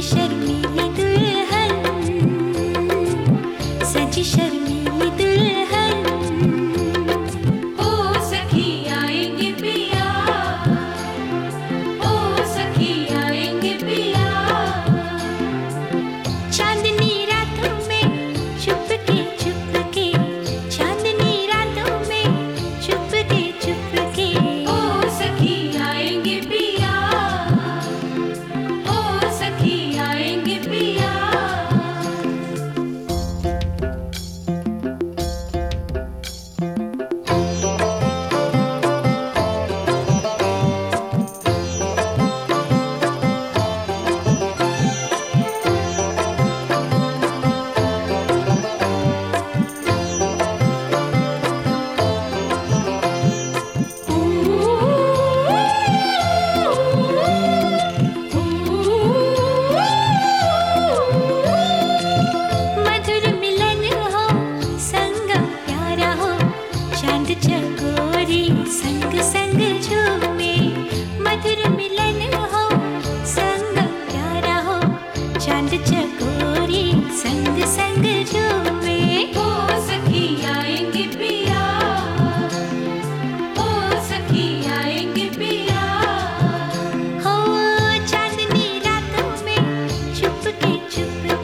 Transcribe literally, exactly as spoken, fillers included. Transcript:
शर्मीली दुल्हन, सजी शर्मीली दुल्हन। ओ सखी आएंगे पिया, ओ सखी आएंगे पिया। चांदनी रातों में चुपके चुपके, चांदनी रातों में चुपके चुपके। ओ सखी आएंगे पिया, ओ सखी आएंगे पिया। मधुर मिलन हो, संगम प्यारा हो, चांद चकोरी संग संग झूमे। मधुर मिलन हो, संगम प्यारा हो, चांद चकोरी संग संग झूमे। ओ सखी आएंगे पिया, ओ सखी आएंगे पिया। हो चांदनी रातों में चुपके चुपके,